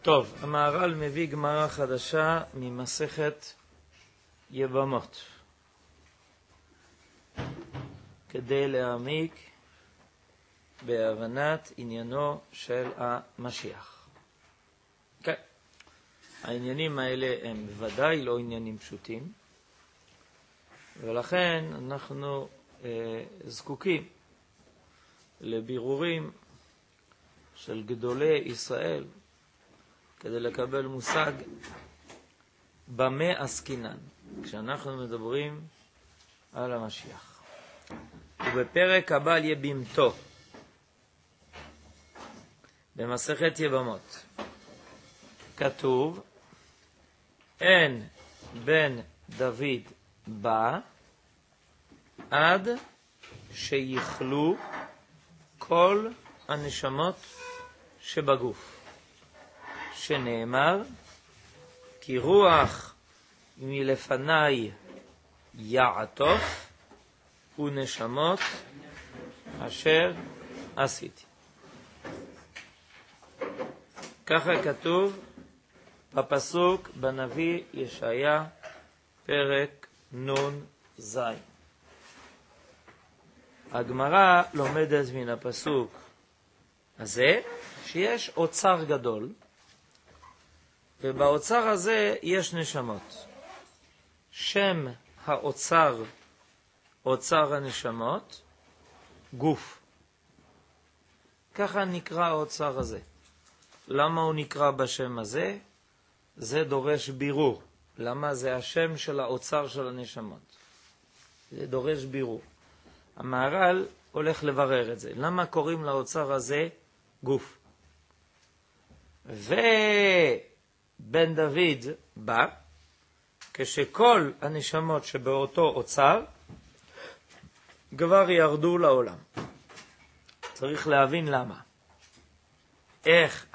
טוב, המהר"ל מביא גמרא חדשה ממסכת יבמות כדי להעמיק בהבנת עניינו של המשיח. כן, העניינים האלה הם בוודאי לא עניינים פשוטים, ולכן אנחנו זקוקים לבירורים של גדולי ישראל כדי לקבל מושג במה עסקינן כשאנחנו מדברים על המשיח. ובפרק הבא על יבימתו במסכת יבמות כתוב אין בן דוד בא עד שיכלו כל הנשמות שבגוף, שנאמר כי רוח מלפני יעטוף ונשמות אשר עשיתי. ככה כתוב בפסוק בנביא ישעיה פרק נון זין. הגמרא לומדת מן הפסוק הזה שיש אוצר גדול, ובאוצר הזה יש נשמות. שם האוצר, אוצר הנשמות, גוף. ככה נקרא האוצר הזה. למה הוא נקרא בשם הזה? זה דורש בירור. למה זה השם של האוצר של הנשמות? זה דורש בירור. המהר"ל הולך לברר את זה. למה קוראים לאוצר הזה גוף? ובן דוד בא כשכל הנשמות שבאותו אוצר כבר ירדו לעולם. צריך להבין למה. איך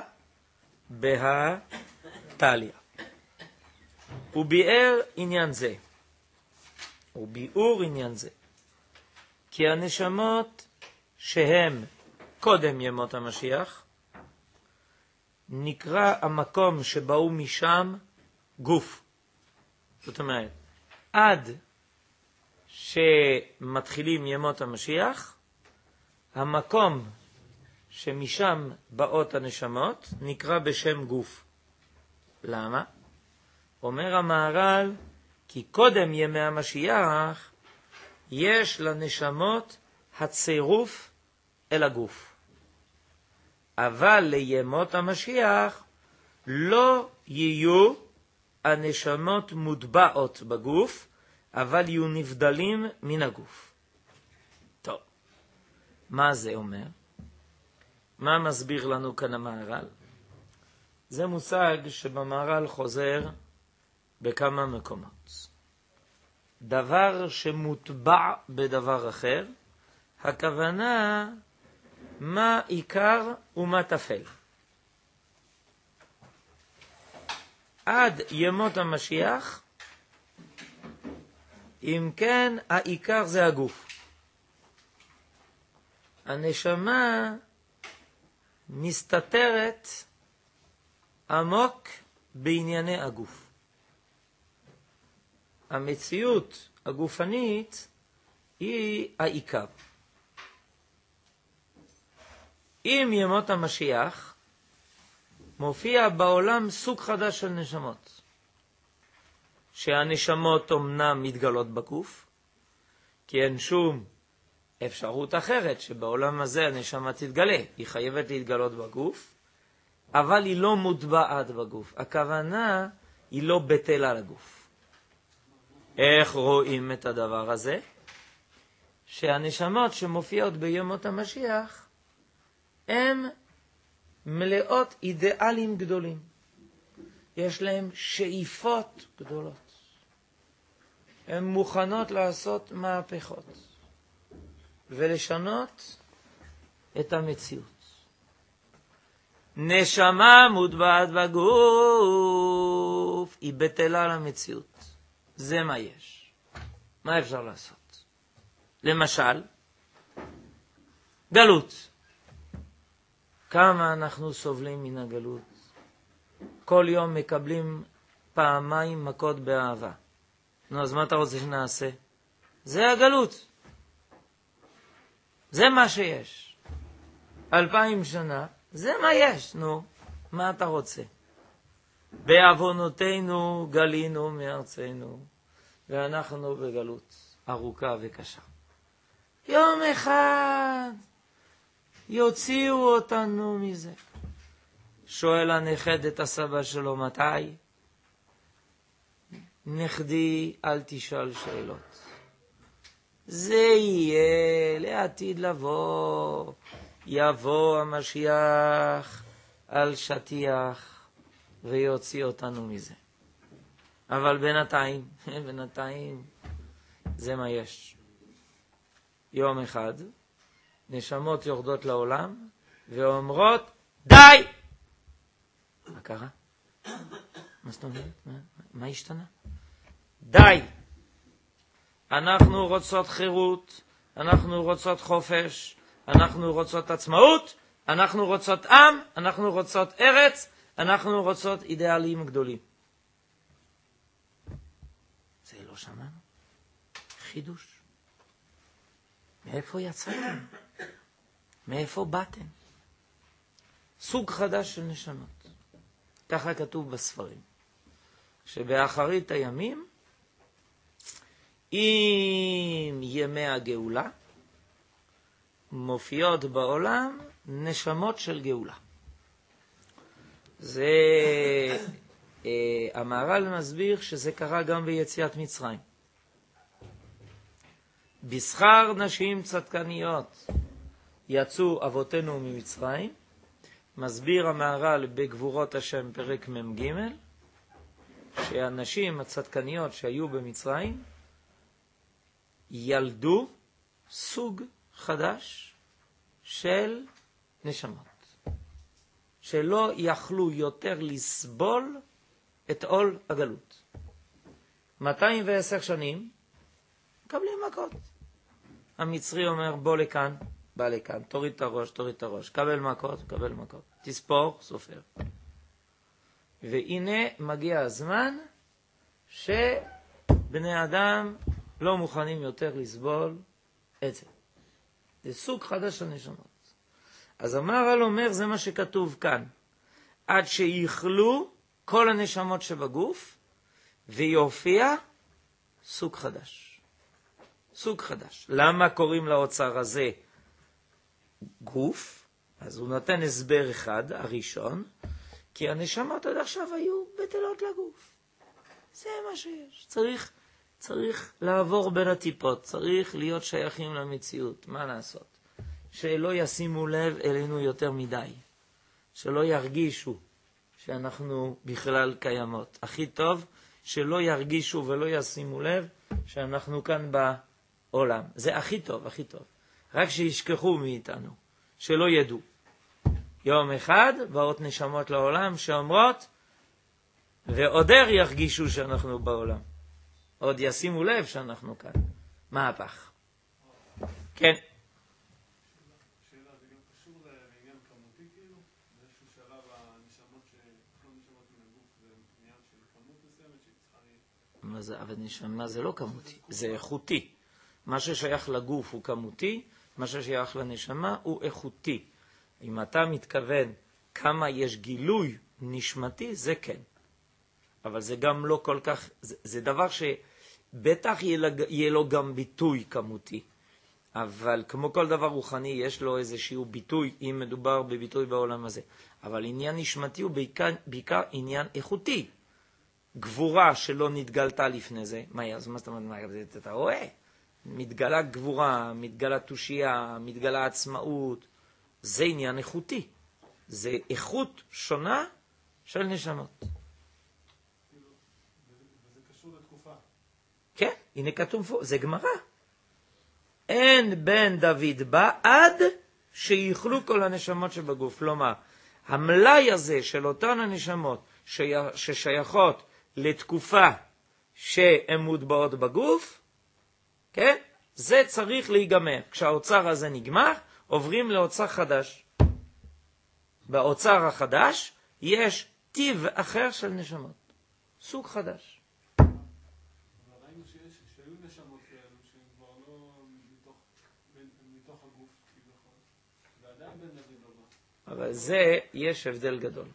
בהתליה. הוא ביאר עניין זה. הוא ביאור עניין זה. כי הנשמות שהם קודם ימות המשיח, נקרא המקום שבאו משם גוף. זאת אומרת, עד שמתחילים ימות המשיח, המקום שמשם באות הנשמות נקרא בשם גוף. למה? אומר המהר"ל, כי קודם ימי המשיח יש לנשמות הצירוף אל הגוף. אבל לימות המשיח לא יהיו הנשמות מוטבעות בגוף, אבל יהיו נבדלים מן הגוף. טוב, מה זה אומר? מה מסביר לנו כאן המהר"ל? זה מושג שבמהר"ל חוזר בכמה מקומות. דבר שמוטבע בדבר אחר, הכוונה מה עיקר ומה תפל. עד ימות המשיח, אם כן, העיקר זה הגוף. הנשמה מסתתרת עמוק בענייני הגוף. המציאות הגופנית היא העיקר. עם ימות המשיח מופיע בעולם סוג חדש של נשמות. שהנשמות אומנם מתגלות בגוף, כי אין שום אפשרות אחרת שבעולם הזה הנשמה תתגלה. היא חייבת להתגלות בגוף, אבל היא לא מוטבעת בגוף. הכוונה היא לא בטלה לגוף. איך רואים את הדבר הזה? שהנשמות שמופיעות בימות המשיח הן מלאות אידיאלים גדולים. יש להם שאיפות גדולות. הן מוכנות לעשות מהפכות ולשנות את המציאות. נשמה מוטבעת בגוף היא בטלה למציאות. זה מה יש. מה אפשר לעשות? למשל, גלות. כמה אנחנו סובלים מן הגלות. כל יום מקבלים פעמיים מכות באהבה. נו, אז מה אתה רוצה שנעשה? זה הגלות. זה מה שיש. 2000 שנה, זה מה יש. נו, מה אתה רוצה? בעוונותינו גלינו מארצנו, ואנחנו בגלות ארוכה וקשה. יום אחד יוציאו אותנו מזה. שואל הנכד את הסבא שלו, מתי? נכדי, אל תשאל שאלות. זה יהיה לעתיד לבוא. יבוא המשיח על שטיח ויוציא אותנו מזה. אבל בינתיים, זה מה יש. יום אחד, נשמות יורדות לעולם ואומרות, די! מה קרה? מה זאת אומרת? מה השתנה? די! אנחנו רוצות חירות, אנחנו רוצות חופש, אנחנו רוצות עצמאות, אנחנו רוצות עם, אנחנו רוצות ארץ, אנחנו רוצות אידיאלים גדולים. זה לא שמענו. חידוש. מאיפה יצאתם? מאיפה באתם? סוג חדש של נשמות. ככה כתוב בספרים. שבאחרית הימים, עם ימי הגאולה, מופיעות בעולם נשמות של גאולה. זה המהר"ל מסביר שזה קרה גם ביציאת מצרים. בשכר נשים צדקניות יצאו אבותינו ממצרים. מסביר המהר"ל בגבורות השם פרק מ"ג שהנשים הצדקניות שהיו במצרים ילדו סוג חדש של נשמות, שלא יכלו יותר לסבול את עול הגלות. 210 שנים מקבלים מכות. המצרי אומר בוא לכאן, בא לכאן, תוריד את הראש, קבל מכות, תספור, סופר. והנה מגיע הזמן שבני אדם לא מוכנים יותר לסבול את זה. זה סוג חדש של נשמות. אז המהר"ל אומר, זה מה שכתוב כאן. עד שיכלו כל הנשמות שבגוף, ויופיע סוג חדש. סוג חדש. למה קוראים לאוצר הזה גוף? אז הוא נותן הסבר אחד, הראשון, כי הנשמות עד עכשיו היו בטלות לגוף. זה מה שיש. צריך לעבור בין הטיפות, צריך להיות שייכים למציאות. מה לעשות? שלא ישימו לב אלינו יותר מדי. שלא ירגישו שאנחנו בכלל קיימות. הכי טוב שלא ירגישו ולא ישימו לב שאנחנו כאן בעולם. זה הכי טוב, הכי טוב. רק שישכחו מאיתנו, שלא ידעו. יום אחד באות נשמות לעולם שאומרות, ועודר ירגישו שאנחנו בעולם. עוד ישימו לב שאנחנו כאן. מהפך. כן. שאלה, זה גם קשור לעניין כמותי כאילו? באיזשהו שלב הנשמות שכל נשמות מן הגוף זה עניין של כמות מסוימת שצריכה... אבל נשמה זה לא כמותי, זה איכותי. מה ששייך לגוף הוא כמותי, מה ששייך לנשמה הוא איכותי. אם אתה מתכוון כמה יש גילוי נשמתי, זה כן. אבל זה גם לא כל כך, זה דבר שבטח יהיה לו גם ביטוי כמותי. אבל כמו כל דבר רוחני, יש לו איזשהו ביטוי, אם מדובר בביטוי בעולם הזה. אבל עניין נשמתי הוא בעיקר עניין איכותי. גבורה שלא נתגלתה לפני זה. אז מה זאת אומרת? אתה רואה? מתגלה גבורה, מתגלה תושייה, מתגלה עצמאות. זה עניין איכותי. זה איכות שונה של נשמות. וזה קשור לתקופה. כן, הנה כתוב פה, זה גמרא. אין בן דוד בא עד שיכלו כל הנשמות שבגוף. כלומר, המלאי הזה של אותן הנשמות ששייכות לתקופה שהן מוטבעות בגוף, כן? זה צריך להיגמר. כשהאוצר הזה נגמר, עוברים לאוצר חדש. באוצר החדש יש טיב אחר של נשמות. סוג חדש. אבל ראינו שהיו נשמות כאלו שהן כבר לא מתוך הגוף כביכול, ועדיין בן דוד לא בא. אבל זה יש הבדל גדול.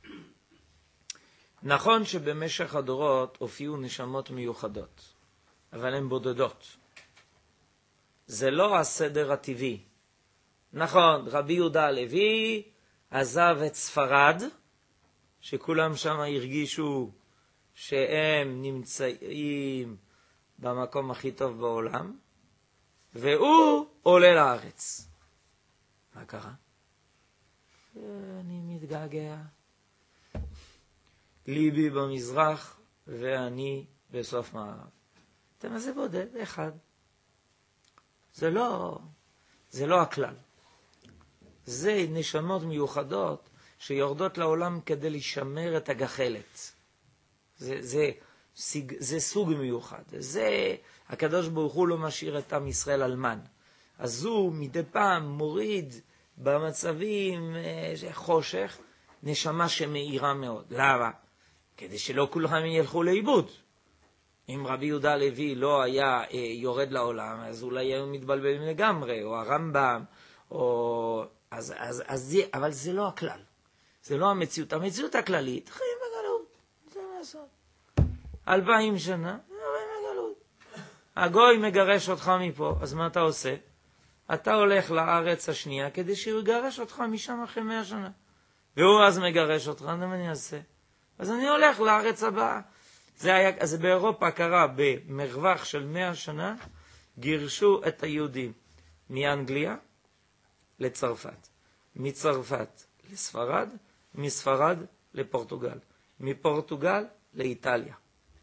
נכון שבמשך הדורות הופיעו נשמות מיוחדות, אבל הן בודדות. זה לא הסדר הטבעי. נכון, רבי יהודה הלוי עזב את ספרד, שכולם שם הרגישו שהם נמצאים במקום הכי טוב בעולם, והוא עולה לארץ. מה קרה? אני מתגעגע. ליבי במזרח ואני בסוף מערב. אתה מה זה בודד? אחד. זה לא הכלל. זה נשמות מיוחדות שיורדות לעולם כדי לשמר את הגחלת. זה סוג מיוחד. זה הקדוש ברוך הוא לא משאיר את עם ישראל אלמן. אז הוא מדי פעם מוריד במצבים חושך נשמה שמאירה מאוד. למה? כדי שלא כולם ילכו לאיבוד. אם רבי יהודה הלוי לא היה יורד לעולם, אז אולי היו מתבלבלים לגמרי, או הרמב"ם, או... אבל זה לא הכלל. זה לא המציאות. המציאות הכללית, חיים בגלות. זה מה לעשות. 2000 שנה, חיים בגלות. הגוי מגרש אותך מפה, אז מה אתה עושה? אתה הולך לארץ השנייה כדי שהוא יגרש אותך משם אחרי 100 שנה. והוא אז מגרש אותך, מה אני אעשה? אז אני הולך לארץ הבאה. זה באירופה קרה במרווח של 100 שנה, גירשו את היהודים מאנגליה לצרפת, מצרפת לספרד, מספרד לפורטוגל, מפורטוגל לאיטליה.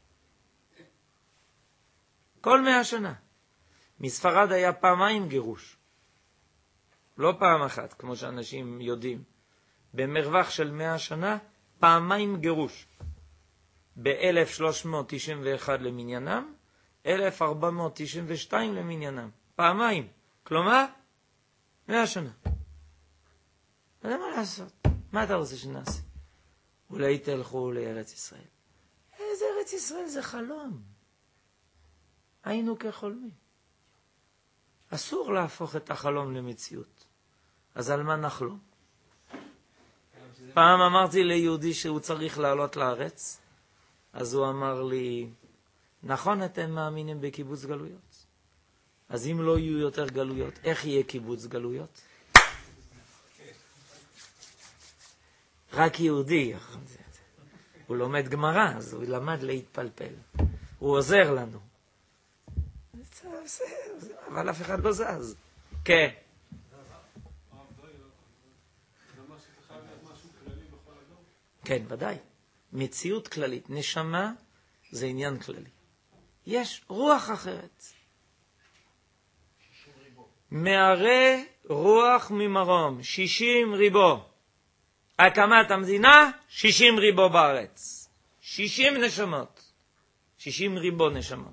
כל 100 שנה. מספרד היה פעמיים גירוש. לא פעם אחת, כמו שאנשים יודעים. במרווח של 100 שנה, פעמיים גירוש. ב-1391 למניינם, 1492 למניינם. פעמיים. כלומר, 100 שנה. אז מה לעשות? מה אתה רוצה שנעשה? אולי תלכו לארץ ישראל. איזה ארץ ישראל? זה חלום. היינו כחולמים. אסור להפוך את החלום למציאות. אז על מה נחלום? פעם אמרתי ליהודי שהוא צריך לעלות לארץ, אז הוא אמר לי, נכון אתם מאמינים בקיבוץ גלויות? אז אם לא יהיו יותר גלויות, איך יהיה קיבוץ גלויות? רק יהודי. הוא לומד גמרא, אז הוא למד להתפלפל. הוא עוזר לנו. אבל אף אחד לא זז. כן. כן, ודאי. מציאות כללית. נשמה זה עניין כללי. יש רוח אחרת. מערי רוח ממרום, 60 ריבו. הקמת המדינה, 60 ריבו בארץ. 60 נשמות. 60 ריבו נשמות.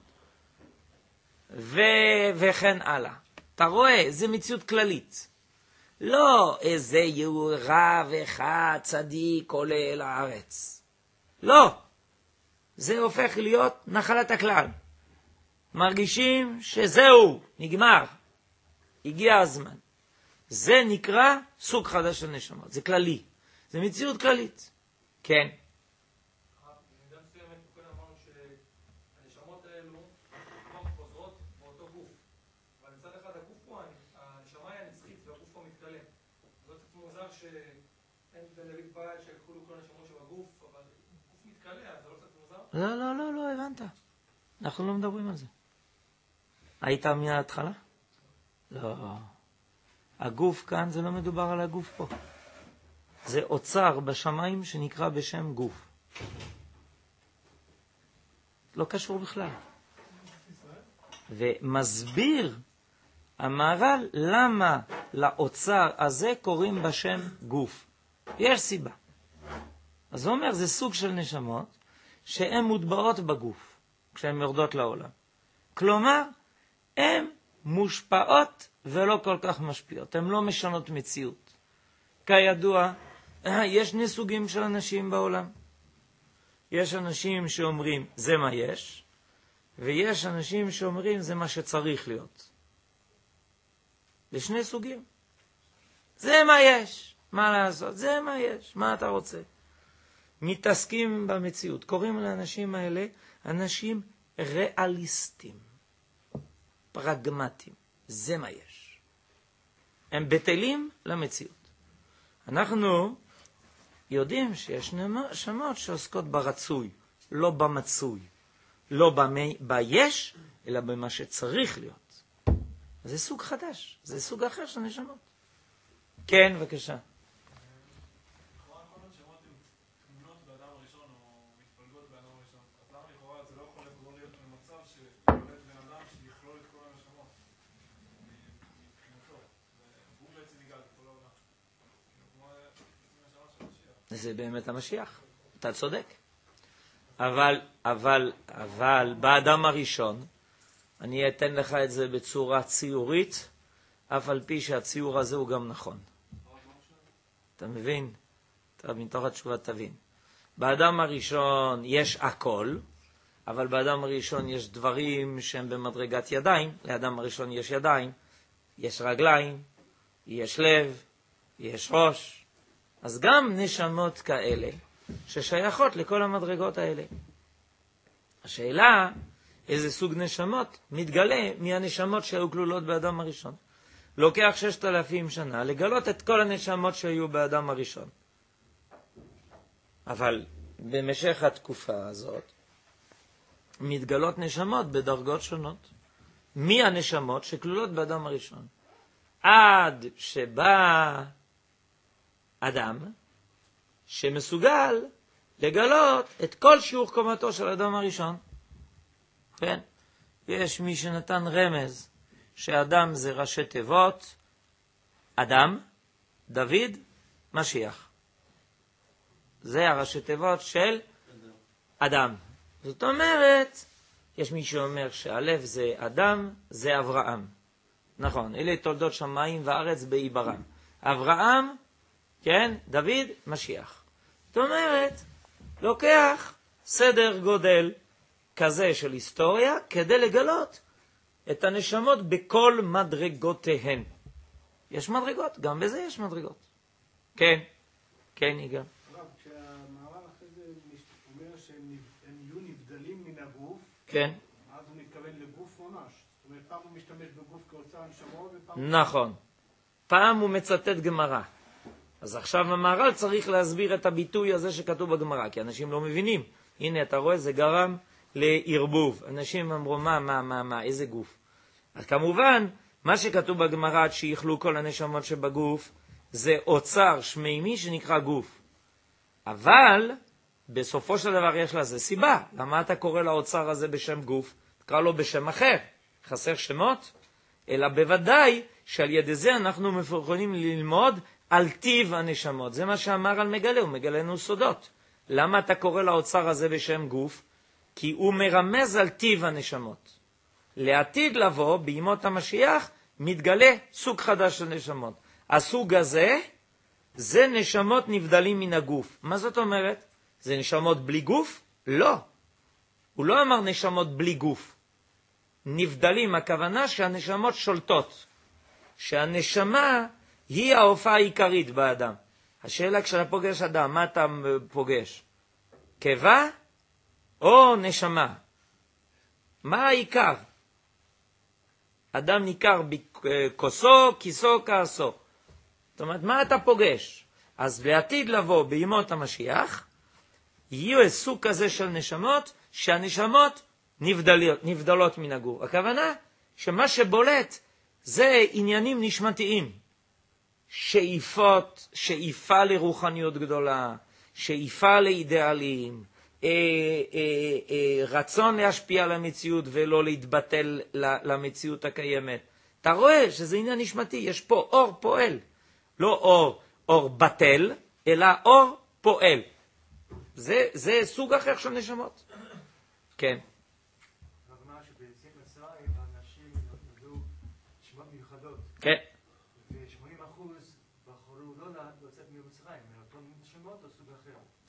וכן הלאה. אתה רואה, זה מציאות כללית. לא איזה רב אחד צדיק עולה לארץ. לא. זה הופך להיות נחלת הכלל. מרגישים שזהו, נגמר. הגיע הזמן. זה נקרא סוג חדש של נשמות. זה כללי. זה מציאות כללית. כן. במידה מסוימת, כולנו אמרנו שהנשמות האלו חוזרות באותו גוף. אבל מצד אחד הגוף פה, הנשמה היא הנצחית והגוף פה מתקלה. זאת מוזר שאין בן דוד בעל שיקחו לו כל הנשמות שבגוף, אבל הגוף מתקלה, אז זה לא קצת מוזר? לא, הבנת. אנחנו לא מדברים על זה. היית מההתחלה? לא. הגוף כאן זה לא מדובר על הגוף פה. זה אוצר בשמיים שנקרא בשם גוף. לא קשור בכלל. ומסביר המהר"ל למה לאוצר הזה קוראים בשם גוף. יש סיבה. אז הוא אומר, זה סוג של נשמות שהן מוטבעות בגוף כשהן יורדות לעולם. כלומר, הן מושפעות ולא כל כך משפיעות. הן לא משנות מציאות. כידוע, יש שני סוגים של אנשים בעולם. יש אנשים שאומרים זה מה יש, ויש אנשים שאומרים זה מה שצריך להיות. זה שני סוגים. זה מה יש, מה לעשות, זה מה יש, מה אתה רוצה. מתעסקים במציאות. קוראים לאנשים האלה אנשים ריאליסטים, פרגמטיים. זה מה יש. הם בטלים למציאות. אנחנו יודעים שיש נשמות שעוסקות ברצוי, לא במצוי, לא ביש, אלא במה שצריך להיות. זה סוג חדש, זה סוג אחר של נשמות. כן, בבקשה. זה באמת המשיח, אתה צודק. אבל באדם הראשון, אני אתן לך את זה בצורה ציורית, אף על פי שהציור הזה הוא גם נכון. אתה מבין? אתה מתוך התשובה תבין. באדם הראשון יש הכל, אבל באדם הראשון יש דברים שהם במדרגת ידיים. לאדם הראשון יש ידיים, יש רגליים, יש לב, יש ראש. אז גם נשמות כאלה ששייכות לכל המדרגות האלה. השאלה, איזה סוג נשמות מתגלה מהנשמות שהיו כלולות באדם הראשון. לוקח 6,000 שנה לגלות את כל הנשמות שהיו באדם הראשון. אבל במשך התקופה הזאת מתגלות נשמות בדרגות שונות. מהנשמות שכלולות באדם הראשון. עד שבא אדם שמסוגל לגלות את כל שיעור קומתו של האדם הראשון. כן? יש מי שנתן רמז שאדם זה ראשי תיבות, אדם, דוד, משיח. זה הראשי תיבות של אדם. זאת אומרת, יש מי שאומר שהלב זה אדם, זה אברהם. נכון, אלה תולדות שמיים וארץ בעיברם. אברהם, כן, דוד, משיח. זאת אומרת, לוקח סדר גודל כזה של היסטוריה כדי לגלות את הנשמות בכל מדרגותיהן. יש מדרגות, גם בזה יש מדרגות. כן, כן, יגאל. כשהמערב אחרי זה אומר שהם יהיו נבדלים מן הגוף, כן. אז הוא מתכוון לגוף ממש. זאת אומרת, פעם הוא משתמש בגוף כאוצר הנשמות, ופעם... נכון. פעם הוא מצטט גמרא. אז עכשיו המהר"ל צריך להסביר את הביטוי הזה שכתוב בגמרא, כי אנשים לא מבינים. הנה, אתה רואה, זה גרם לערבוב. אנשים אמרו, מה, איזה גוף? אז כמובן, מה שכתוב בגמרא, עד שיכלו כל הנשמות שבגוף, זה אוצר שמימי שנקרא גוף. אבל, בסופו של דבר יש לזה סיבה. למה אתה קורא לאוצר הזה בשם גוף? תקרא לו בשם אחר. חסר שמות? אלא בוודאי שעל ידי זה אנחנו יכולים ללמוד על טיב הנשמות. זה מה שאמר על מגלה, הוא מגלה לנו סודות. למה אתה קורא לאוצר הזה בשם גוף? כי הוא מרמז על טיב הנשמות. לעתיד לבוא, בימות המשיח, מתגלה סוג חדש של נשמות. הסוג הזה, זה נשמות נבדלים מן הגוף. מה זאת אומרת? זה נשמות בלי גוף? לא. הוא לא אמר נשמות בלי גוף. נבדלים, הכוונה שהנשמות שולטות. שהנשמה היא ההופעה העיקרית באדם. השאלה כשאתה פוגש אדם, מה אתה פוגש? קיבה או נשמה? מה העיקר? אדם ניכר בכוסו, כיסו, כעסו. זאת אומרת, מה אתה פוגש? אז בעתיד לבוא בימות המשיח, יהיו סוג כזה של נשמות, שהנשמות נבדלות מן הגוף. הכוונה שמה שבולט זה עניינים נשמתיים. שאיפה לרוחניות גדולה, שאיפה לאידיאלים, רצון להשפיע על המציאות ולא להתבטל למציאות הקיימת. אתה רואה שזה עניין נשמתי, יש פה אור פועל. לא אור בטל, אלא אור פועל. זה סוג אחר של נשמות. כן. הגמרא שביציאת מצרים, האנשים נולדו נשמות מיוחדות. כן. ו80% בחרו לא לצאת ממצרים, אלא אותו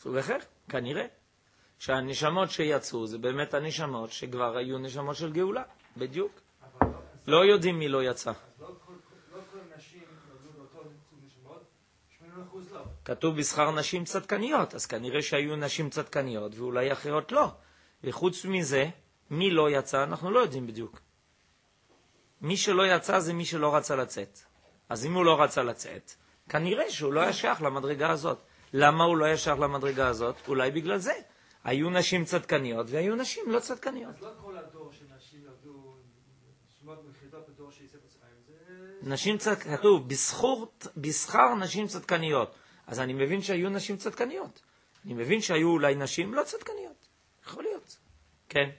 סוג אחר, כנראה. שהנשמות שיצאו זה באמת הנשמות שכבר היו נשמות של גאולה, בדיוק. לא יודעים מי לא יצא. אז לא כל נשים נולדו באותו סוג נשמות, 80% לא. כתוב בשכר נשים צדקניות, אז כנראה שהיו נשים צדקניות ואולי אחרות לא. וחוץ מזה, מי לא יצא אנחנו לא יודעים בדיוק. מי שלא יצא זה מי שלא רצה לצאת. אז אם הוא לא רצה לצאת, כנראה שהוא לא היה שייך למדרגה הזאת. למה הוא לא היה שייך למדרגה הזאת? אולי בגלל זה. היו נשים צדקניות והיו נשים לא צדקניות. אז לא כל הדור של נשים נולדו נשמות מחידות בדור של יוסף מצרים, זה... נשים צדקניות, כתוב, בשכר נשים צדקניות. אז אני מבין שהיו נשים צדקניות. אני מבין שהיו אולי נשים לא צדקניות. יכול להיות. כן.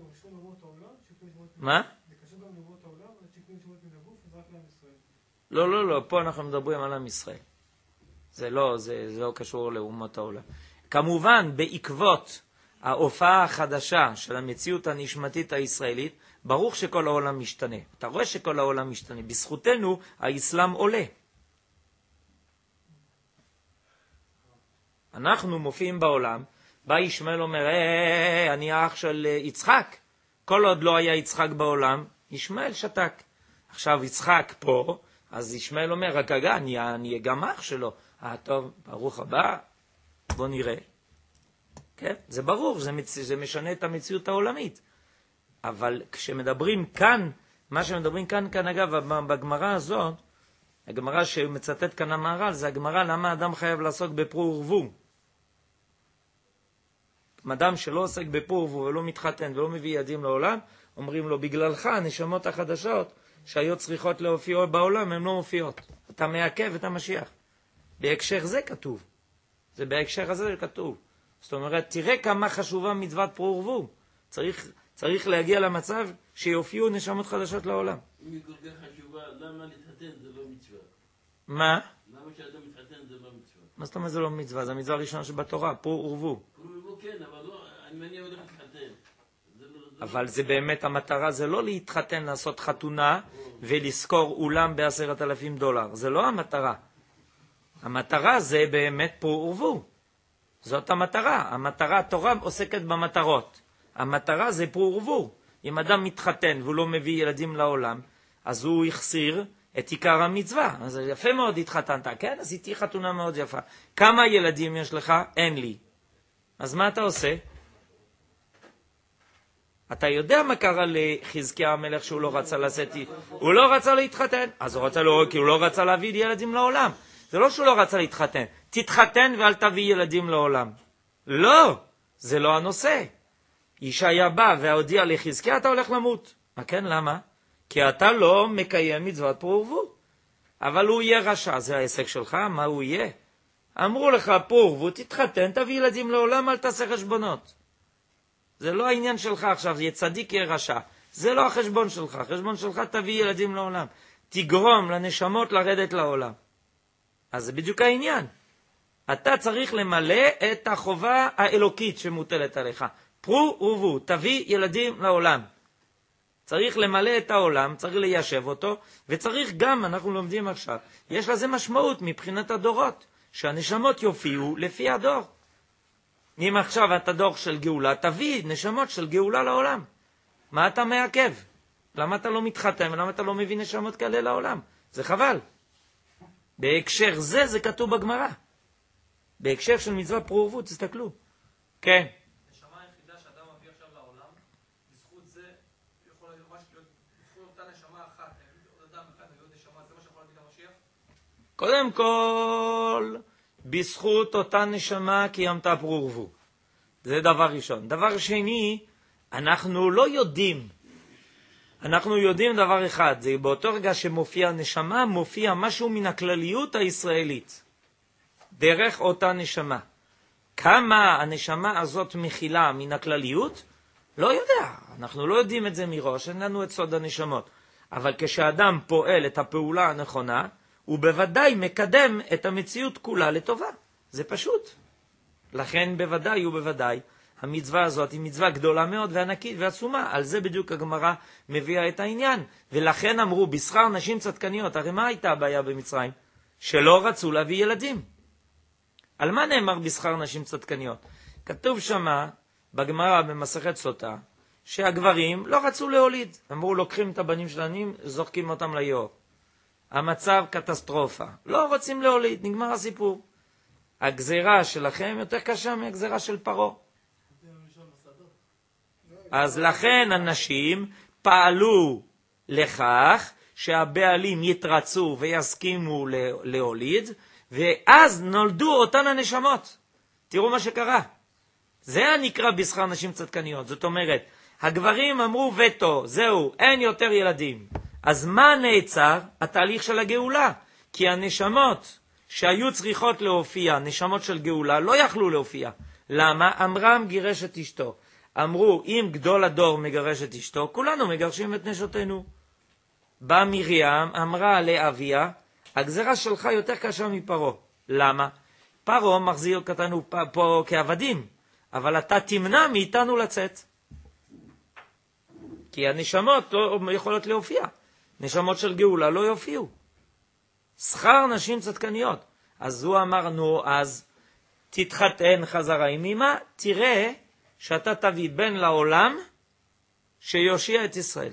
מה? זה קשור גם לנבואות העולם, אבל שיקולים שמות מן הגוף, זה רק לעם ישראל. לא, פה אנחנו מדברים על עם ישראל. זה לא קשור לאומות העולם. כמובן, בעקבות ההופעה החדשה של המציאות הנשמתית הישראלית, ברוך שכל העולם משתנה. אתה רואה שכל העולם משתנה. בזכותנו, האסלאם עולה. אנחנו מופיעים בעולם, בא ישמעאל אומר, אני האח של יצחק. כל עוד לא היה יצחק בעולם, ישמעאל שתק. עכשיו יצחק פה, אז ישמעאל אומר, רק רגע, אני גם אח שלו. טוב, ברוך הבא, בוא נראה. כן, זה ברור, זה משנה את המציאות העולמית. אבל כשמדברים כאן, מה שמדברים כאן אגב, בגמרא הזאת, הגמרא שמצטט כאן המהר"ל, זה הגמרא למה האדם חייב לעסוק בפרו ורבו. אדם שלא עוסק בפרו ורבו ולא מתחתן ולא מביא ילדים לעולם, אומרים לו, בגללך הנשמות החדשות שהיו צריכות להופיע בעולם, הן לא מופיעות. אתה מעכב את המשיח. בהקשר זה כתוב. זה בהקשר הזה כתוב. זאת אומרת, תראה כמה חשובה מצוות פרו ורבו. צריך להגיע למצב שיופיעו נשמות חדשות לעולם. אם היא כל כך חשובה, למה להתחתן זה לא מצווה? מה? למה שאדם מתחתן זה לא מצווה? מה זאת אומרת זה לא מצווה? זה המצווה הראשונה שבתורה, פרו ורבו. פרו ורבו כן, אבל לא, אני מניע הולך להתחתן. אבל זה באמת המטרה, זה לא להתחתן, לעשות חתונה ולזכור אולם $10,000. זה לא המטרה. המטרה זה באמת פרו ורבו. זאת המטרה. המטרה, התורה עוסקת במטרות. המטרה זה פרו ורבו. אם אדם מתחתן והוא לא מביא ילדים לעולם, אז הוא יחסיר את עיקר המצווה. אז יפה מאוד התחתנת, כן? אז איתי חתונה מאוד יפה. כמה ילדים יש לך? אין לי. אז מה אתה עושה? אתה יודע מה קרה לחזקיה המלך שהוא לא רצה לשאת? הוא לא רצה להתחתן. אז הוא רצה לא, כי הוא לא רצה להביא ילדים לעולם. זה לא שהוא לא רצה להתחתן. תתחתן ואל תביא ילדים לעולם. לא, זה לא הנושא. ישעיה בא והודיע לחזקיה, אתה הולך למות. מה כן, למה? כי אתה לא מקיים מצוות פרו ורבו. אבל הוא יהיה רשע, זה העסק שלך, מה הוא יהיה? אמרו לך פרו ורבו, תתחתן, תביא ילדים לעולם, אל תעשה חשבונות. זה לא העניין שלך עכשיו, יהיה צדיק, יהיה רשע. זה לא החשבון שלך, החשבון שלך תביא ילדים לעולם. תגרום לנשמות לרדת לעולם. אז זה בדיוק העניין. אתה צריך למלא את החובה האלוקית שמוטלת עליך. פרו ורבו, תביא ילדים לעולם. צריך למלא את העולם, צריך ליישב אותו, וצריך גם, אנחנו לומדים עכשיו, יש לזה משמעות מבחינת הדורות, שהנשמות יופיעו לפי הדור. אם עכשיו אתה דור של גאולה, תביא נשמות של גאולה לעולם. מה אתה מעכב? למה אתה לא מתחתן ולמה אתה לא מביא נשמות כאלה לעולם? זה חבל. בהקשר זה כתוב בגמרא. בהקשר של מצווה פרו ורבו, תסתכלו. כן. נשמה היחידה שאדם מביא עכשיו לעולם, בזכות זה, יכול להיות ממש להיות, בזכות אותה נשמה אחת, עוד אדם אחד, עוד נשמה, זה מה שיכול להביא למשיח? קודם כל, בזכות אותה נשמה קיימת פרו ורבו. זה דבר ראשון. דבר שני, אנחנו לא יודעים. אנחנו יודעים דבר אחד, זה באותו רגע שמופיע נשמה, מופיע משהו מן הכלליות הישראלית. דרך אותה נשמה. כמה הנשמה הזאת מכילה מן הכלליות? לא יודע. אנחנו לא יודעים את זה מראש, אין לנו את סוד הנשמות. אבל כשאדם פועל את הפעולה הנכונה, הוא בוודאי מקדם את המציאות כולה לטובה. זה פשוט. לכן בוודאי ובוודאי, המצווה הזאת היא מצווה גדולה מאוד וענקית ועצומה. על זה בדיוק הגמרא מביאה את העניין. ולכן אמרו, בשכר נשים צדקניות, הרי מה הייתה הבעיה במצרים? שלא רצו להביא ילדים. על מה נאמר בשכר נשים צדקניות? כתוב שמה, בגמרא במסכת סוטה, שהגברים לא רצו להוליד. אמרו, לוקחים את הבנים שלהם, זורקים אותם ליאור. המצב קטסטרופה. לא רוצים להוליד, נגמר הסיפור. הגזירה שלכם יותר קשה מהגזירה של פרו. אז לכן אנשים פעלו לכך שהבעלים יתרצו ויסכימו להוליד, ואז נולדו אותן הנשמות. תראו מה שקרה. זה נקרא בשכר נשים צדקניות. זאת אומרת, הגברים אמרו וטו, זהו, אין יותר ילדים. אז מה נעצר? התהליך של הגאולה. כי הנשמות שהיו צריכות להופיע, נשמות של גאולה, לא יכלו להופיע. למה? אמרם גירש את אשתו. אמרו, אם גדול הדור מגרש את אשתו, כולנו מגרשים את נשותינו. בא מרים, אמרה לאביה, הגזרה שלך יותר קשה מפרו. למה? פרו מחזיר אותנו פה כעבדים, אבל אתה תמנע מאיתנו לצאת. כי הנשמות לא יכולות להופיע. נשמות של גאולה לא יופיעו. שכר נשים צדקניות. אז הוא אמר, נו, אז תתחתן חזרה עם אמא, תראה שאתה תביא בן לעולם שיושיע את ישראל.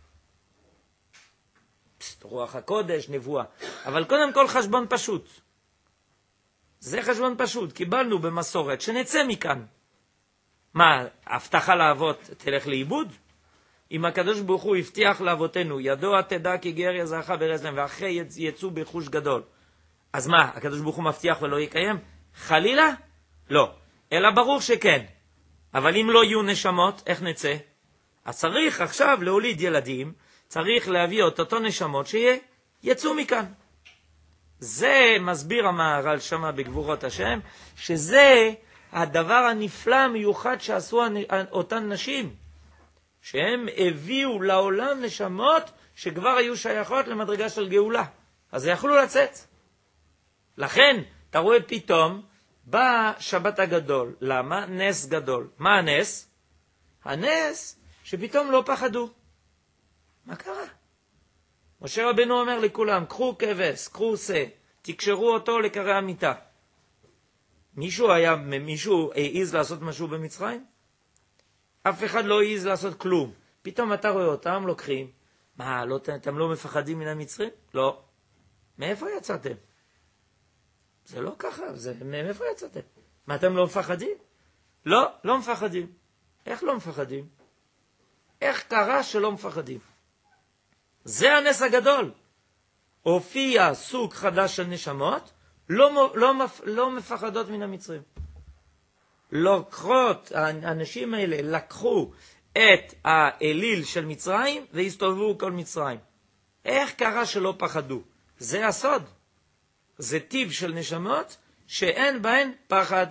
רוח הקודש, נבואה. אבל קודם כל חשבון פשוט. זה חשבון פשוט. קיבלנו במסורת שנצא מכאן. מה, הבטחה לאבות תלך לאיבוד? אם הקדוש ברוך הוא הבטיח לאבותינו, ידוע תדע כי גר יזרעך בארץ להם, ואחרי יצאו בחוש גדול. אז מה, הקדוש ברוך הוא מבטיח ולא יקיים? חלילה? לא. אלא ברור שכן. אבל אם לא יהיו נשמות, איך נצא? אז צריך עכשיו להוליד ילדים, צריך להביא את אותו נשמות שיצאו מכאן. זה מסביר המהר"ל שמה בגבורות השם, שזה הדבר הנפלא המיוחד שעשו אותן נשים, שהם הביאו לעולם נשמות שכבר היו שייכות למדרגה של גאולה. אז יכלו לצאת. לכן, אתה רואה פתאום, בא שבת הגדול. למה? נס גדול. מה הנס? הנס שפתאום לא פחדו. מה קרה? משה רבנו אומר לכולם, קחו כבש, קחו שא, תקשרו אותו לקרי המיטה. מישהו העיז לעשות משהו במצרים? אף אחד לא העיז לעשות כלום. פתאום אתה רואה אותם לוקחים. מה, אתם לא מפחדים מן המצרים? לא. מאיפה יצאתם? זה לא ככה, מאיפה יצאתם? מה, אתם לא מפחדים? לא, לא מפחדים. איך לא מפחדים? איך קרה שלא מפחדים? זה הנס הגדול. הופיע סוג חדש של נשמות, לא מפחדות מן המצרים. לוקחות, האנשים האלה לקחו את האליל של מצרים והסתובבו כל מצרים. איך קרה שלא פחדו? זה הסוד. זה טיב של נשמות שאין בהן פחד.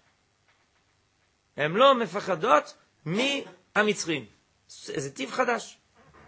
הן לא מפחדות מהמצרים. זה טיב חדש.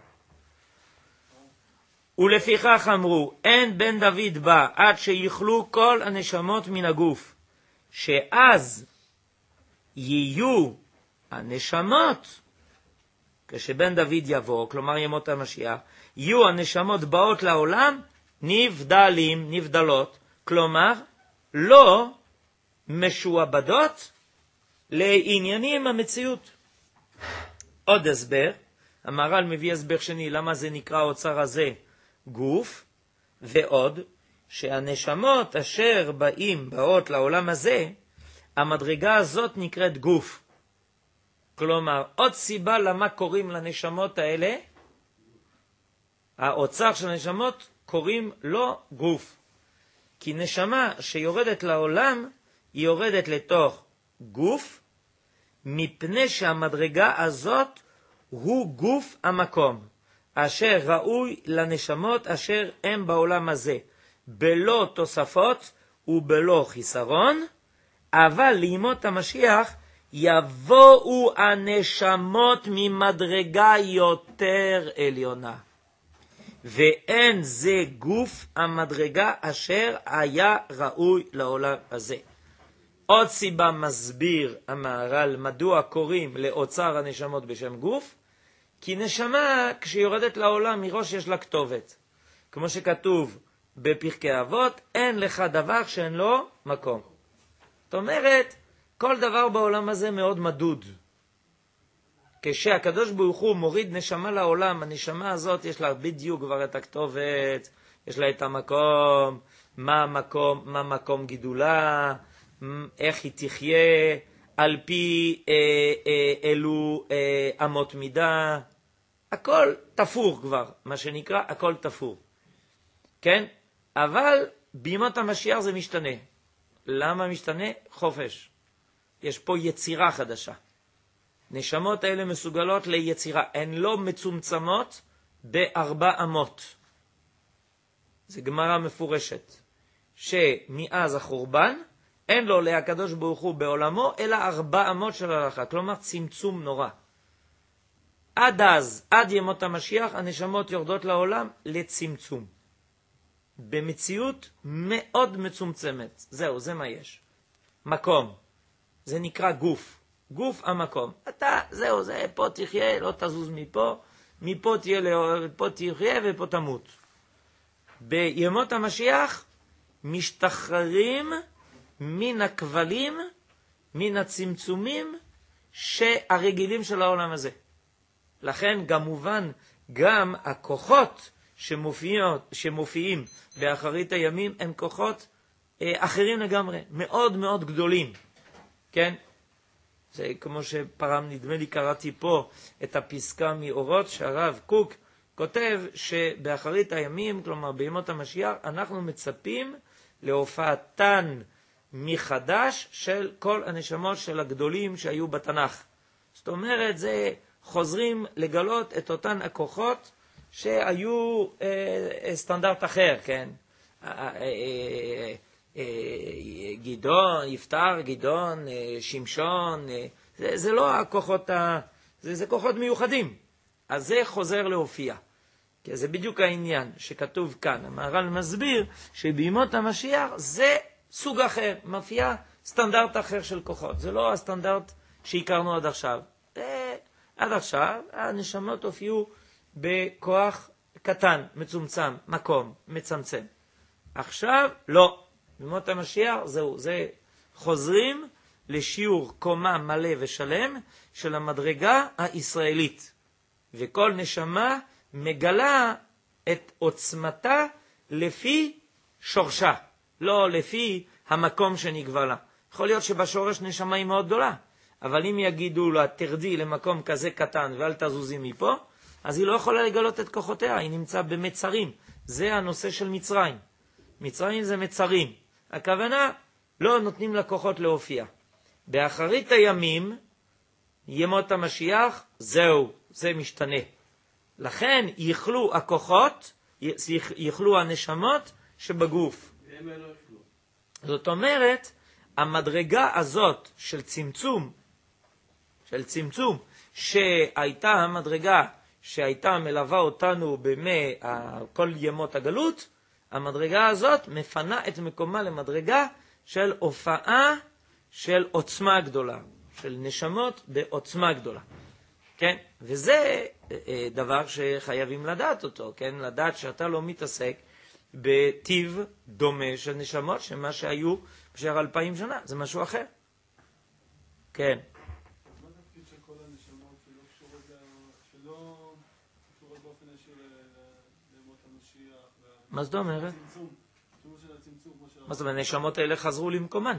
ולפיכך אמרו, אין בן דוד בא עד שיכלו כל הנשמות מן הגוף, שאז יהיו הנשמות, כשבן דוד יבוא, כלומר ימות המשיח, יהיו הנשמות באות לעולם נבדלים, נבדלות, כלומר לא משועבדות לעניינים המציאות. עוד הסבר, המהר"ל מביא הסבר שני, למה זה נקרא האוצר הזה גוף, ועוד שהנשמות אשר באות לעולם הזה, המדרגה הזאת נקראת גוף. כלומר, עוד סיבה למה קוראים לנשמות האלה, האוצר של הנשמות קוראים לו גוף. כי נשמה שיורדת לעולם, היא יורדת לתוך גוף, מפני שהמדרגה הזאת הוא גוף המקום, אשר ראוי לנשמות אשר הם בעולם הזה, בלא תוספות ובלא חיסרון, אבל לימות המשיח יבואו הנשמות ממדרגה יותר עליונה. ואין זה גוף המדרגה אשר היה ראוי לעולם הזה. עוד סיבה מסביר המהר"ל מדוע קוראים לאוצר הנשמות בשם גוף, כי נשמה כשיורדת לעולם מראש יש לה כתובת. כמו שכתוב בפרקי אבות, אין לך דבר שאין לו מקום. זאת אומרת, כל דבר בעולם הזה מאוד מדוד. כשהקדוש ברוך הוא מוריד נשמה לעולם, הנשמה הזאת יש לה בדיוק כבר את הכתובת, יש לה את המקום, מה מקום גידולה, איך היא תחיה, על פי אלו אמות מידה, הכל תפור כבר, מה שנקרא, הכל תפור. כן? אבל בימות המשיח זה משתנה. למה משתנה? חופש. יש פה יצירה חדשה. נשמות האלה מסוגלות ליצירה. הן לא מצומצמות בארבע אמות. זה גמרא מפורשת. שמאז החורבן, אין לו להקדוש ברוך הוא בעולמו, אלא 4 אמות של הלכה. כלומר, צמצום נורא. עד אז, עד ימות המשיח, הנשמות יורדות לעולם לצמצום. במציאות מאוד מצומצמת. זהו, זה מה יש. מקום. זה נקרא גוף. גוף המקום. אתה, זהו, זה פה תחיה, לא תזוז מפה. מפה תחיה ופה תמות. בימות המשיח משתחררים מן הכבלים, מן הצמצומים שהרגילים של העולם הזה. לכן כמובן גם הכוחות שמופיעים באחרית הימים הם כוחות אחרים לגמרי, מאוד מאוד גדולים. כן? זה כמו שפעם נדמה לי קראתי פה את הפסקה מאורות שהרב קוק כותב שבאחרית הימים, כלומר בימות המשיח, אנחנו מצפים להופעתן מחדש של כל הנשמות של הגדולים שהיו בתנ"ך. זאת אומרת, זה חוזרים לגלות את אותן הכוחות שהיו סטנדרט אחר, כן? גדעון, יפתר, גדעון, שמשון, זה לא הכוחות, זה כוחות מיוחדים. אז זה חוזר להופיע. כי זה בדיוק העניין שכתוב כאן. המהר"ל מסביר שבימות המשיח זה סוג אחר, מופיע סטנדרט אחר של כוחות. זה לא הסטנדרט שהכרנו עד עכשיו. עד עכשיו הנשמות הופיעו בכוח קטן, מצומצם, מקום, מצמצם. עכשיו לא. בימות המשיח זהו, זה חוזרים לשיעור קומה מלא ושלם של המדרגה הישראלית. וכל נשמה מגלה את עוצמתה לפי שורשה, לא לפי המקום שנקבע לה. יכול להיות שבשורש נשמה היא מאוד גדולה, אבל אם יגידו לה תרדי למקום כזה קטן ואל תזוזי מפה, אז היא לא יכולה לגלות את כוחותיה, היא נמצא במצרים. זה הנושא של מצרים. מצרים זה מצרים. הכוונה, לא נותנים לכוחות להופיע. באחרית הימים, ימות המשיח, זהו, זה משתנה. לכן יכלו הכוחות, יכלו הנשמות שבגוף. זאת אומרת, המדרגה הזאת של צמצום, שהייתה המדרגה שהייתה מלווה אותנו בימי כל ימות הגלות, המדרגה הזאת מפנה את מקומה למדרגה של הופעה של עוצמה גדולה, של נשמות בעוצמה גדולה. כן? וזה דבר שחייבים לדעת אותו, כן? לדעת שאתה לא מתעסק בטיב דומה של נשמות, שמה שהיו בשאר 2000 שנה, זה משהו אחר. כן. מה התפקיד של כל הנשמות שלא קשורות באופן ישיר לימות המשיח? מה זאת אומרת? הצמצום של הצמצום. מה זאת אומרת? הנשמות האלה חזרו למקומן.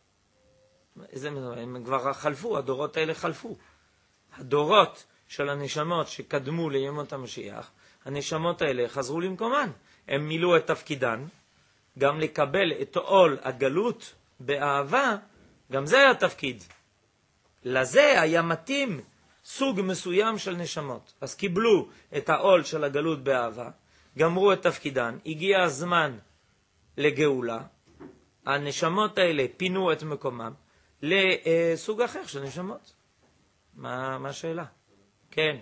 הם כבר חלפו, הדורות האלה חלפו. הדורות של הנשמות שקדמו לימות המשיח, הנשמות האלה חזרו למקומן. הם מילאו את תפקידן, גם לקבל את עול הגלות באהבה, גם זה היה תפקיד. לזה היה מתאים סוג מסוים של נשמות. אז קיבלו את העול של הגלות באהבה, גמרו את תפקידן, הגיע הזמן לגאולה, הנשמות האלה פינו את מקומם לסוג אחר של נשמות. מה השאלה? כן.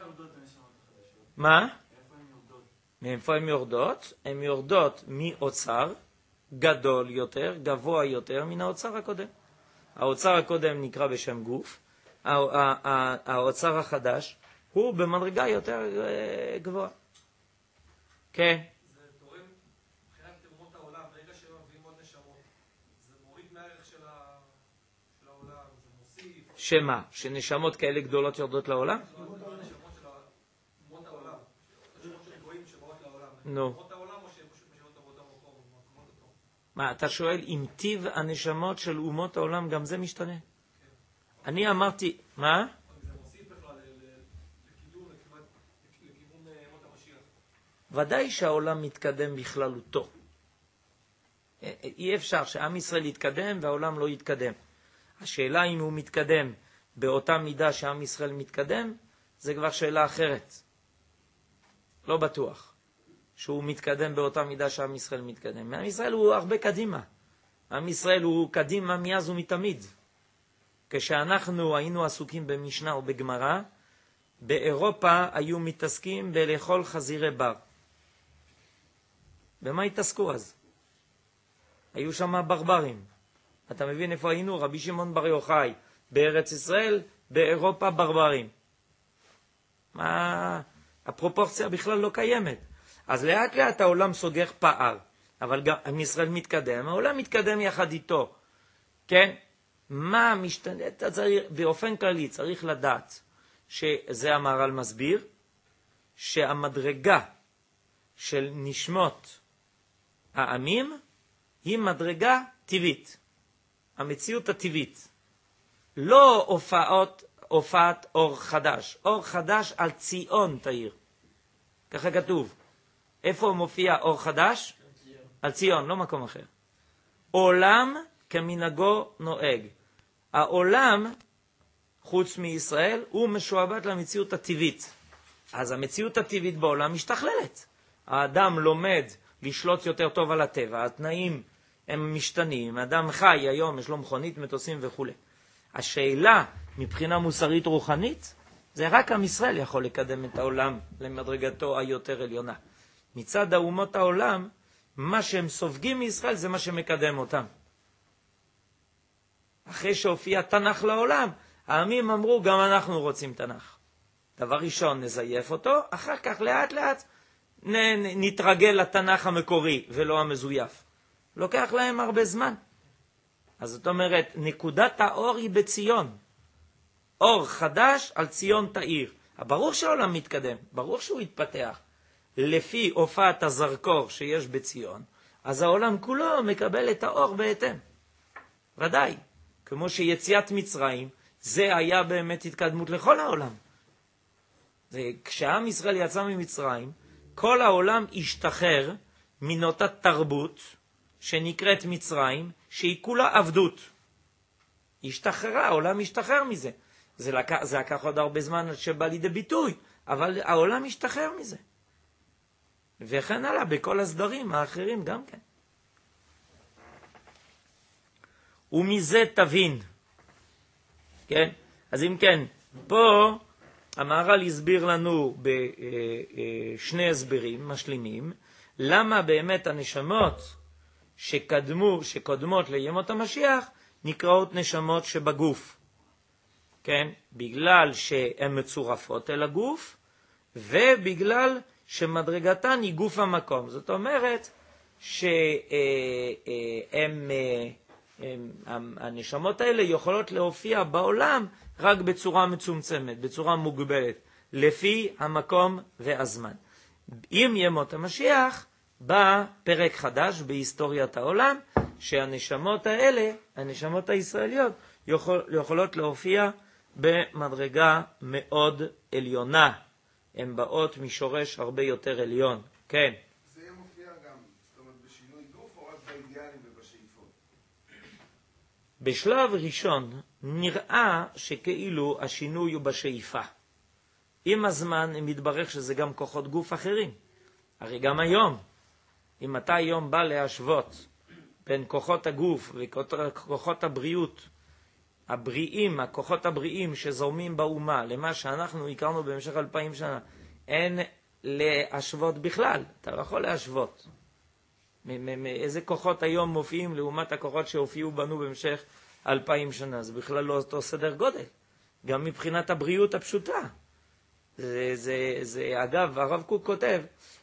מה? מאיפה הן יורדות? הן יורדות מאוצר גדול יותר, גבוה יותר מן האוצר הקודם. האוצר הקודם נקרא בשם גוף, האוצר החדש הוא במדרגה יותר גבוהה. כן. זה תורם מבחינת תרומות העולם, ברגע שהם מביאים עוד נשמות, זה מוריד מהערך של שמה? שנשמות כאלה גדולות יורדות לעולם? אומות העולם. השמות של גויים שבאות לעולם. נו. אומות העולם או שהן פשוט משנות באותו מקום, במקומות אותו? מה, אתה שואל אם טיב הנשמות של אומות העולם גם זה משתנה? אני אמרתי, מה? זה מוסיף בכלל לכיוון ימות המשיח. ודאי שהעולם מתקדם בכללותו. אי אפשר שעם ישראל יתקדם והעולם לא יתקדם. השאלה אם הוא מתקדם באותה מידה שעם ישראל מתקדם, זה כבר שאלה אחרת. לא בטוח שהוא מתקדם באותה מידה שעם ישראל מתקדם. עם ישראל הוא הרבה קדימה. עם ישראל הוא קדימה מאז ומתמיד. כשאנחנו היינו עסוקים במשנה או בגמרא, באירופה היו מתעסקים בלאכול חזירי בר. במה התעסקו אז? היו שם ברברים. אתה מבין איפה היינו? רבי שמעון בר יוחאי בארץ ישראל, באירופה ברברים. מה? הפרופורציה בכלל לא קיימת. אז לאט לאט העולם סוגר פער, אבל גם עם ישראל מתקדם, העולם מתקדם יחד איתו. כן? מה משתנה? באופן כללי צריך לדעת שזה המהר"ל מסביר, שהמדרגה של נשמות העמים היא מדרגה טבעית. המציאות הטבעית. לא הופעת אור חדש. אור חדש על ציון תאיר. ככה כתוב. איפה מופיע אור חדש? על ציון, לא מקום אחר. עולם כמנהגו נוהג. העולם, חוץ מישראל, הוא משועבד למציאות הטבעית. אז המציאות הטבעית בעולם משתכללת. האדם לומד לשלוט יותר טוב על הטבע, התנאים הם משתנים, האדם חי היום, יש לו מכונית, מטוסים וכו'. השאלה מבחינה מוסרית רוחנית, זה רק עם ישראל יכול לקדם את העולם למדרגתו היותר עליונה. מצד האומות העולם, מה שהם סופגים מישראל זה מה שמקדם אותם. אחרי שהופיע תנ"ך לעולם, העמים אמרו גם אנחנו רוצים תנ"ך. דבר ראשון נזייף אותו, אחר כך לאט לאט נתרגל לתנ"ך המקורי ולא המזויף. לוקח להם הרבה זמן. אז זאת אומרת, נקודת האור היא בציון. אור חדש על ציון תאיר. ברור שהעולם מתקדם, ברור שהוא יתפתח. לפי הופעת הזרקור שיש בציון, אז העולם כולו מקבל את האור בהתאם. ודאי, כמו שיציאת מצרים, זה היה באמת התקדמות לכל העולם. כשעם ישראל יצא ממצרים, כל העולם השתחרר מנותה תרבות שנקראת מצרים, שהיא כולה עבדות. השתחררה, העולם השתחרר מזה. זה לקח עוד הרבה זמן שבא לידי ביטוי, אבל העולם השתחרר מזה. וכן הלאה, בכל הסדרים האחרים גם כן. ומזה תבין. כן? אז אם כן, פה המהר"ל הסביר לנו בשני הסברים משלימים, למה באמת הנשמות שקודמות לימות המשיח נקראות נשמות שבגוף. כן? בגלל שהן מצורפות אל הגוף, ובגלל שמדרגתן היא גוף המקום. זאת אומרת שהנשמות האלה יכולות להופיע בעולם רק בצורה מצומצמת, בצורה מוגבלת, לפי המקום והזמן. עם ימות המשיח בא פרק חדש בהיסטוריית העולם, שהנשמות האלה, הנשמות הישראליות, יכולות להופיע במדרגה מאוד עליונה. הן באות משורש הרבה יותר עליון. כן. זה מופיע גם, זאת אומרת, בשינוי גוף או רק באידיאלים ובשאיפות? בשלב ראשון נראה שכאילו השינוי הוא בשאיפה. עם הזמן מתברך שזה גם כוחות גוף אחרים. הרי גם היום, אם אתה היום בא להשוות בין כוחות הגוף וכוחות הבריאות, הכוחות הבריאים שזורמים באומה, למה שאנחנו הכרנו במשך 2000 שנה, אין להשוות בכלל. אתה לא יכול להשוות. איזה כוחות היום מופיעים לעומת הכוחות שהופיעו בנו במשך 2000 שנה? זה בכלל לא אותו סדר גודל. גם מבחינת הבריאות הפשוטה. אגב, הרב קוק כותב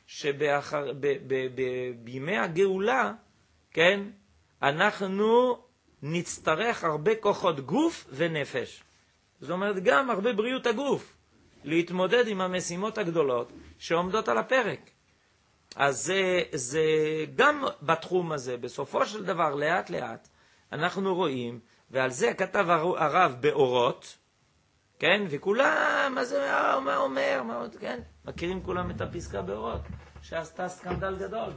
שבימי הגאולה, כן, אנחנו נצטרך הרבה כוחות גוף ונפש. זאת אומרת, גם הרבה בריאות הגוף, להתמודד עם המשימות הגדולות שעומדות על הפרק. אז זה גם בתחום הזה, בסופו של דבר, לאט לאט, אנחנו רואים, ועל זה כתב הרב באורות, כן? וכולם, מה זה אומר, כן? מכירים כולם את הפסקה באורות, שעשתה סקנדל גדול.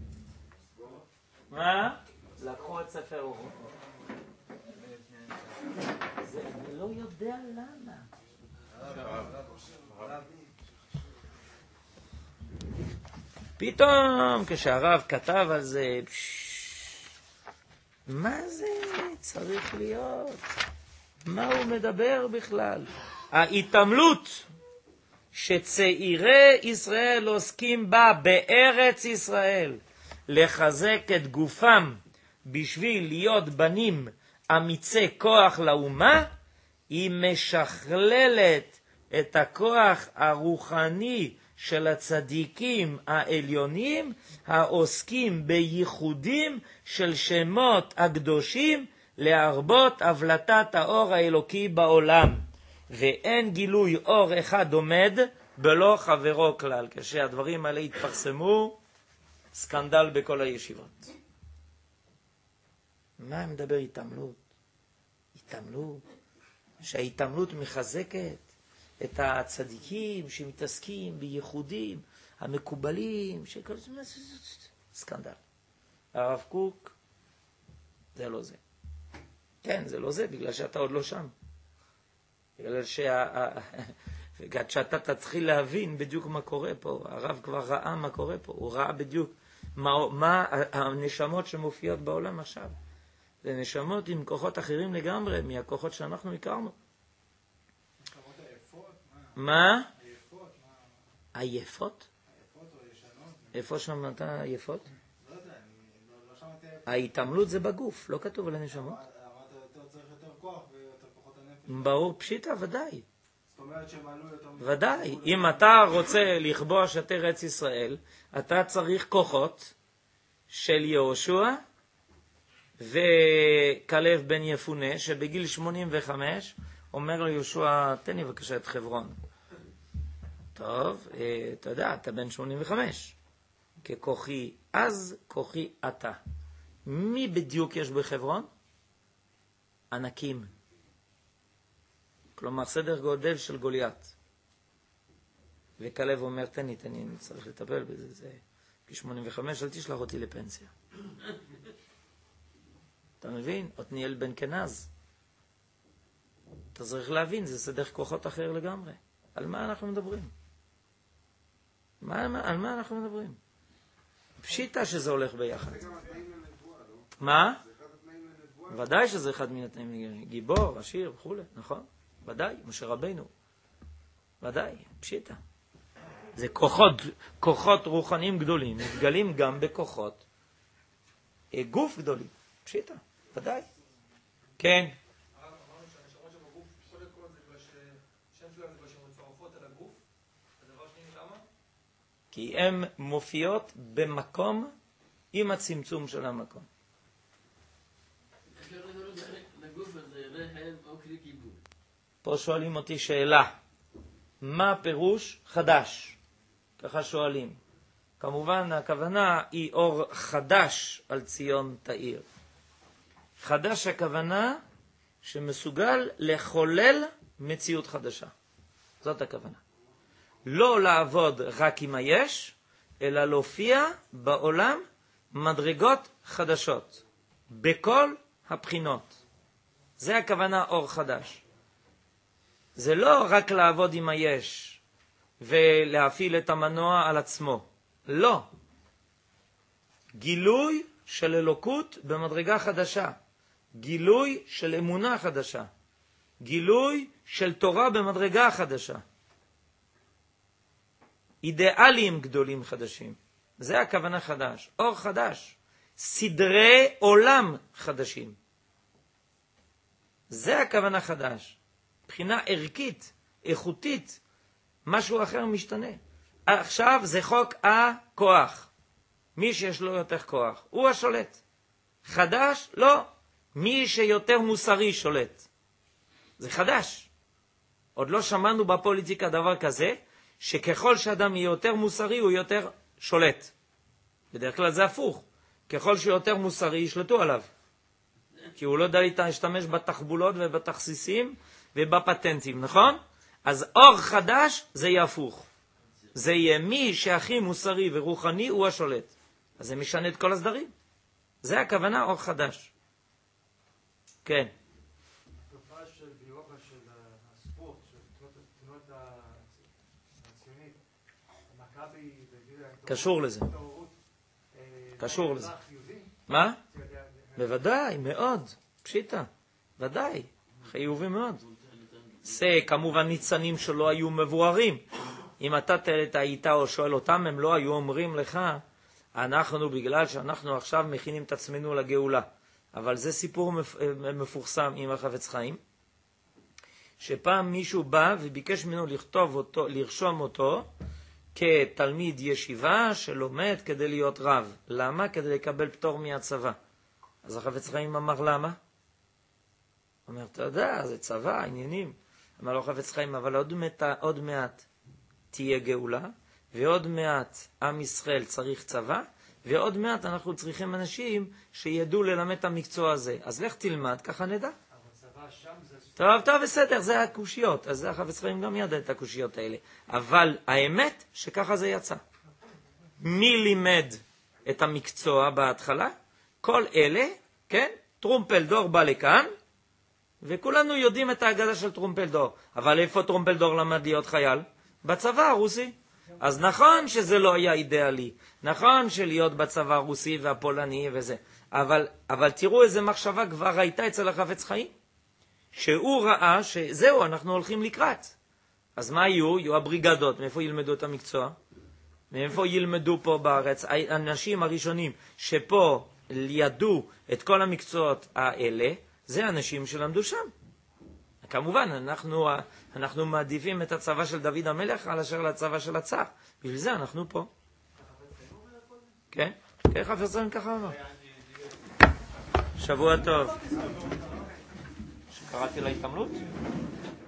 מה? לקחו את ספר אורות. אני לא יודע למה. פתאום כשהרב כתב על זה, מה זה צריך להיות? מה הוא מדבר בכלל? ההתעמלות שצעירי ישראל עוסקים בה בארץ ישראל, לחזק את גופם בשביל להיות בנים אמיצי כוח לאומה, היא משכללת את הכוח הרוחני של הצדיקים העליונים העוסקים בייחודים של שמות הקדושים להרבות הבלטת האור האלוקי בעולם. ואין גילוי אור אחד עומד בלא חברו כלל. כשהדברים האלה התפרסמו, סקנדל בכל הישיבות. מה מדבר התעמלות? התעמלות, שההתעמלות מחזקת את הצדיקים שמתעסקים בייחודים המקובלים, סקנדל. הרב קוק, זה לא זה. כן, זה לא זה, בגלל שאתה עוד לא שם. בגלל שאתה תתחיל להבין בדיוק מה קורה פה. הרב כבר ראה מה קורה פה. הוא ראה בדיוק מה הנשמות שמופיעות בעולם עכשיו. זה נשמות עם כוחות אחרים לגמרי מהכוחות שאנחנו הכרנו. נשמות עייפות? מה? עייפות? עייפות? עייפות או ישנות? איפה שמעת עייפות? לא יודע, אני לא שמעתי עייפות. ההתעמלות זה בגוף, לא כתוב על הנשמות. אמרת יותר צריך יותר כוח ויותר כוחות הנפש. ברור, פשיטה, ודאי. זאת אומרת שהם עלו יותר... ודאי. אם אתה רוצה לכבוש את ארץ ישראל, אתה צריך כוחות של יהושע וכלב בן יפונה, שבגיל 85 אומר ליהושע, תן לי בבקשה את חברון. טוב, אתה יודע, אתה בן 85. ככוחי אז, כוחי אתה. מי בדיוק יש בחברון? ענקים. כלומר, סדר גודל של גוליית. וכלב אומר, תן לי, אני צריך לטפל בזה. זה כ-85, אל תשלח אותי לפנסיה. אתה מבין? עתניאל בן כנז. אתה צריך להבין, זה סדר כוחות אחר לגמרי. על מה אנחנו מדברים? על מה אנחנו מדברים? פשיטה שזה הולך ביחד. זה גם התנאים לנבואה, לא? מה? זה אחד התנאים לנבואה. ודאי שזה אחד מן התנאים, גיבור, עשיר וכו', נכון? ודאי, משה רבינו. ודאי, פשיטה. זה כוחות רוחניים גדולים, מתגלים גם בכוחות גוף גדולים. פשיטה, ודאי. כן. אמרנו שהנשמות שבגוף, קודם כל זה בגלל ששם שלהם זה שהן מצורפות על הגוף. הדבר שני, למה? כי הן מופיעות במקום עם הצמצום של המקום. לגוף הזה, רחם או כלי כיבוד. פה שואלים אותי שאלה, מה פירוש חדש? ככה שואלים. כמובן הכוונה היא אור חדש על ציון תאיר. חדש הכוונה שמסוגל לחולל מציאות חדשה. זאת הכוונה. לא לעבוד רק עם היש, אלא להופיע בעולם מדרגות חדשות. בכל הבחינות. זה הכוונה אור חדש. זה לא רק לעבוד עם היש ולהפעיל את המנוע על עצמו. לא. גילוי של אלוקות במדרגה חדשה. גילוי של אמונה חדשה. גילוי של תורה במדרגה חדשה. אידיאלים גדולים חדשים. זה הכוונה חדש. אור חדש. סדרי עולם חדשים. זה הכוונה חדש. מבחינה ערכית, איכותית, משהו אחר משתנה. עכשיו זה חוק הכוח. מי שיש לו יותר כוח, הוא השולט. חדש? לא. מי שיותר מוסרי שולט. זה חדש. עוד לא שמענו בפוליטיקה דבר כזה, שככל שאדם יהיה יותר מוסרי, הוא יותר שולט. בדרך כלל זה הפוך. ככל שיותר מוסרי, ישלטו עליו. כי הוא לא יודע להשתמש בתחבולות ובתכסיסים ובפטנטים, נכון? אז אור חדש זה יהיה הפוך. זה יהיה מי שהכי מוסרי ורוחני הוא השולט. אז זה משנה את כל הסדרים. זה הכוונה אור חדש. כן. התופעה של באירופה של הספורט, של תנועות הציונית, מכבי, קשור לזה. קשור לזה. מה? בוודאי, מאוד. פשיטה. ודאי. חיובי מאוד. זה כמובן ניצנים שלא היו מבוארים. אם אתה היית או שואל אותם, הם לא היו אומרים לך, אנחנו בגלל שאנחנו עכשיו מכינים את עצמנו לגאולה. אבל זה סיפור מפורסם עם החפץ חיים, שפעם מישהו בא וביקש ממנו לרשום אותו כתלמיד ישיבה שלומד כדי להיות רב. למה? כדי לקבל פטור מהצבא. אז החפץ חיים אמר למה? אומר, אתה יודע, זה צבא, עניינים. אמר לו חפץ חיים, אבל עוד מעט תהיה גאולה, ועוד מעט עם ישראל צריך צבא, ועוד מעט אנחנו צריכים אנשים שידעו ללמד את המקצוע הזה. אז לך תלמד, ככה נדע. טוב, בסדר, זה הקושיות. אז זה החפץ חיים גם ידע את הקושיות האלה. אבל האמת שככה זה יצא. מי לימד את המקצוע בהתחלה? כל אלה, כן? טרומפלדור בא לכאן, וכולנו יודעים את ההגדה של טרומפלדור. אבל איפה טרומפלדור למד להיות חייל? בצבא הרוסי. אז נכון שזה לא היה אידיאלי, נכון שלהיות בצבא הרוסי והפולני וזה, אבל תראו איזה מחשבה כבר הייתה אצל החפץ חיים, שהוא ראה שזהו, אנחנו הולכים לקראת. אז מה יהיו הבריגדות, מאיפה ילמדו את המקצוע? מאיפה ילמדו פה בארץ? האנשים הראשונים שפה ידעו את כל המקצועות האלה, זה אנשים שלמדו שם. כמובן, אנחנו מעדיפים את הצבא של דוד המלך על אשר לצבא של הצער. בשביל זה אנחנו פה. כן? כן, חפץ חיים ככה אמר. שבוע טוב. שקראתי להתעמלות?